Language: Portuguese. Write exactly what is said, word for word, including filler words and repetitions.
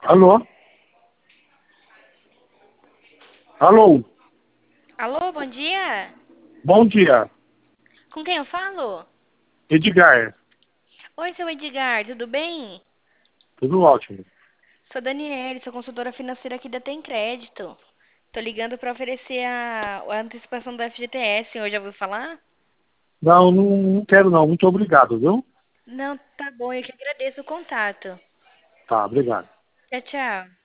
Alô? Alô? Alô, bom dia. Bom dia. Com quem eu falo? Edgar. Oi, seu Edgar, tudo bem? Tudo ótimo. Sou Daniele, sou consultora financeira aqui da Tem Crédito. Tô ligando para oferecer a, a antecipação do F G T S. Hoje já ouviu falar? Não, não, não quero não. Muito obrigado, viu? Não, tá bom, eu que agradeço o contato. Tá, obrigado. Tchau, tchau.